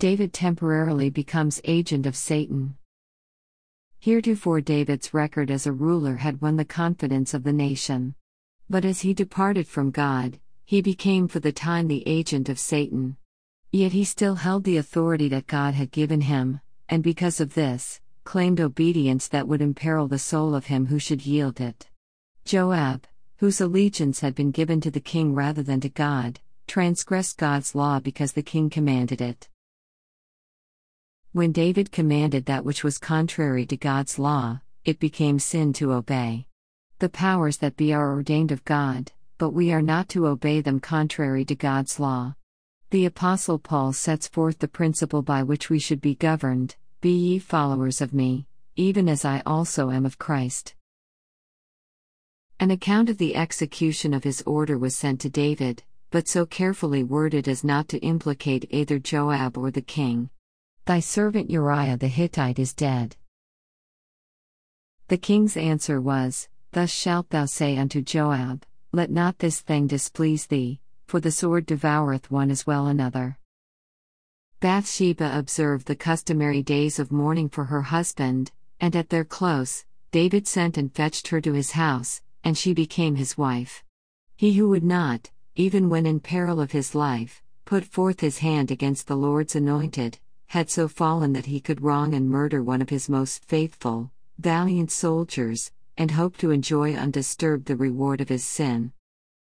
David temporarily becomes agent of Satan. Heretofore David's record as a ruler had won the confidence of the nation. But as he departed from God, he became for the time the agent of Satan. Yet he still held the authority that God had given him, and because of this, claimed obedience that would imperil the soul of him who should yield it. Joab, whose allegiance had been given to the king rather than to God, transgressed God's law because the king commanded it. When David commanded that which was contrary to God's law, it became sin to obey. The powers that be are ordained of God, but we are not to obey them contrary to God's law. The Apostle Paul sets forth the principle by which we should be governed: "Be ye followers of me, even as I also am of Christ." An account of the execution of his order was sent to David, but so carefully worded as not to implicate either Joab or the king. "Thy servant Uriah the Hittite is dead." The king's answer was, "Thus shalt thou say unto Joab, Let not this thing displease thee, for the sword devoureth one as well another." Bathsheba observed the customary days of mourning for her husband, and at their close, David sent and fetched her to his house, and she became his wife. He who would not, even when in peril of his life, put forth his hand against the Lord's anointed, had so fallen that he could wrong and murder one of his most faithful, valiant soldiers, and hope to enjoy undisturbed the reward of his sin.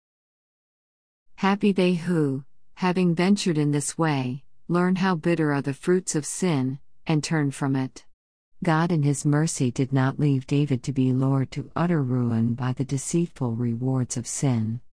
Happy they who, having ventured in this way, learn how bitter are the fruits of sin, and turn from it. God in His mercy did not leave David to be lured to utter ruin by the deceitful rewards of sin.